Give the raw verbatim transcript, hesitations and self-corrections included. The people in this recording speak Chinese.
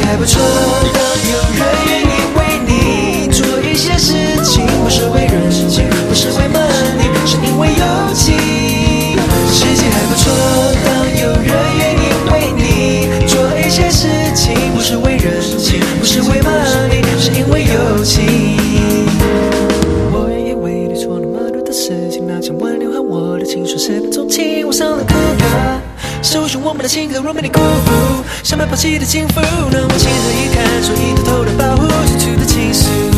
还不错，当有人愿意为你做一些事情，不是为人情，不是为 money， 是因为友情。世界还不错，当有人愿意为你做一些事情，不是为人情，不是为 money， 是因为友情。我愿意为你做那么多的事情，那千万留下我的青春，十分钟情，我上了课歌。搜寻我们的情歌 romantic groove， 想被抛弃的幸福，让我情何以堪，所以偷偷的保护，最初的情愫。